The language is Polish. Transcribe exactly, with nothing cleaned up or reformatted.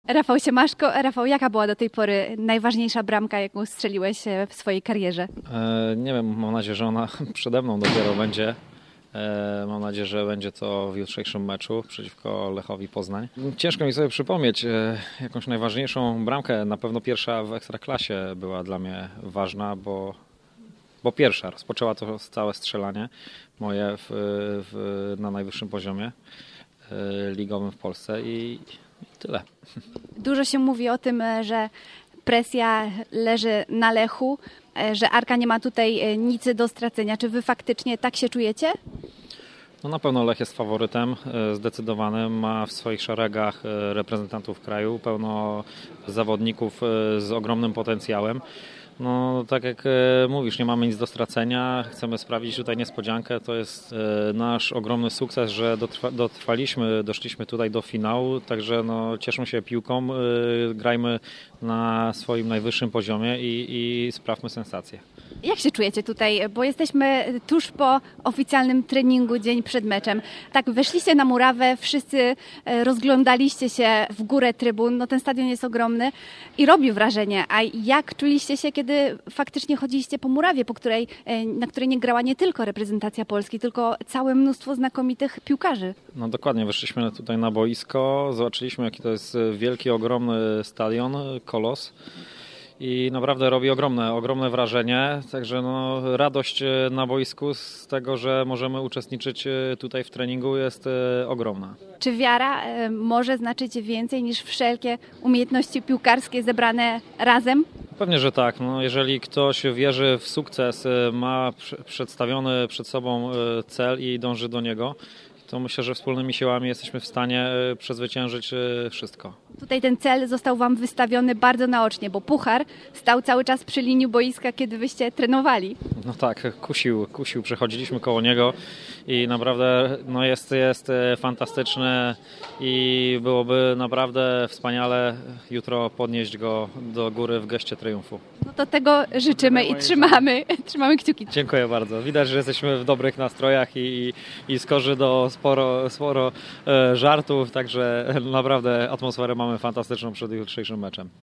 Rafał Siemaszko. Rafał, jaka była do tej pory najważniejsza bramka, jaką strzeliłeś w swojej karierze? E, nie wiem, mam nadzieję, że ona przede mną dopiero będzie. E, mam nadzieję, że będzie to w jutrzejszym meczu przeciwko Lechowi Poznań. Ciężko mi sobie przypomnieć e, jakąś najważniejszą bramkę. Na pewno pierwsza w Ekstraklasie była dla mnie ważna, bo, bo pierwsza rozpoczęła to całe strzelanie moje w, w, na najwyższym poziomie e, ligowym w Polsce i, i tyle. Dużo się mówi o tym, że presja leży na Lechu, że Arka nie ma tutaj nic do stracenia. Czy wy faktycznie tak się czujecie? No na pewno Lech jest faworytem zdecydowanym, ma w swoich szeregach reprezentantów kraju, pełno zawodników z ogromnym potencjałem. No tak jak mówisz, nie mamy nic do stracenia, chcemy sprawić tutaj niespodziankę, to jest nasz ogromny sukces, że dotrwa, dotrwaliśmy, doszliśmy tutaj do finału, także no, cieszmy się piłką, grajmy na swoim najwyższym poziomie i, i sprawmy sensację. Jak się czujecie tutaj? Bo jesteśmy tuż po oficjalnym treningu, dzień przed meczem. Tak, weszliście na murawę, wszyscy rozglądaliście się w górę trybun. No ten stadion jest ogromny i robi wrażenie. A jak czuliście się, kiedy faktycznie chodziliście po murawie, po której, na której nie grała nie tylko reprezentacja Polski, tylko całe mnóstwo znakomitych piłkarzy? No dokładnie, weszliśmy tutaj na boisko, zobaczyliśmy, jaki to jest wielki, ogromny stadion, kolos. I naprawdę robi ogromne, ogromne wrażenie, także no, radość na boisku z tego, że możemy uczestniczyć tutaj w treningu jest ogromna. Czy wiara może znaczyć więcej niż wszelkie umiejętności piłkarskie zebrane razem? Pewnie, że tak. No, jeżeli ktoś wierzy w sukces, ma przedstawiony przed sobą cel i dąży do niego, to myślę, że wspólnymi siłami jesteśmy w stanie przezwyciężyć wszystko. Tutaj ten cel został wam wystawiony bardzo naocznie, bo puchar stał cały czas przy linii boiska, kiedy wyście trenowali. No tak, kusił, kusił, przechodziliśmy koło niego i naprawdę no jest, jest fantastyczny i byłoby naprawdę wspaniale jutro podnieść go do góry w geście triumfu. No to tego życzymy i trzymamy, trzymamy kciuki. Dziękuję bardzo. Widać, że jesteśmy w dobrych nastrojach i, i skorzy do sporo, sporo żartów, także naprawdę atmosferę mamy fantastyczną przed jutrzejszym meczem.